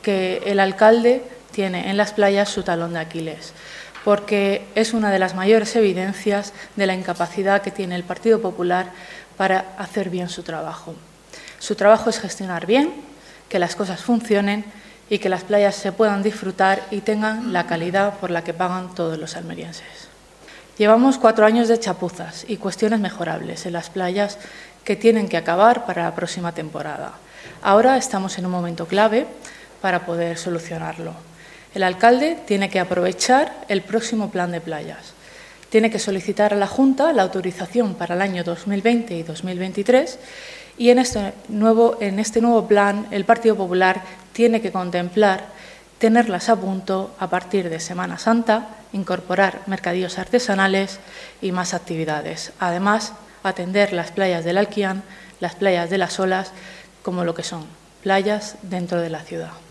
que el alcalde tiene en las playas su talón de Aquiles, porque es una de las mayores evidencias de la incapacidad que tiene el Partido Popular para hacer bien su trabajo. Su trabajo es gestionar bien, que las cosas funcionen y que las playas se puedan disfrutar y tengan la calidad por la que pagan todos los almerienses. Llevamos 4 años de chapuzas y cuestiones mejorables en las playas que tienen que acabar para la próxima temporada. Ahora estamos en un momento clave para poder solucionarlo. El alcalde tiene que aprovechar el próximo plan de playas. Tiene que solicitar a la Junta la autorización para el año 2020 y 2023 y en este nuevo plan el Partido Popular tiene que contemplar tenerlas a punto a partir de Semana Santa, incorporar mercadillos artesanales y más actividades. Además, atender las playas del Alquian, las playas de las Olas, como lo que son playas dentro de la ciudad.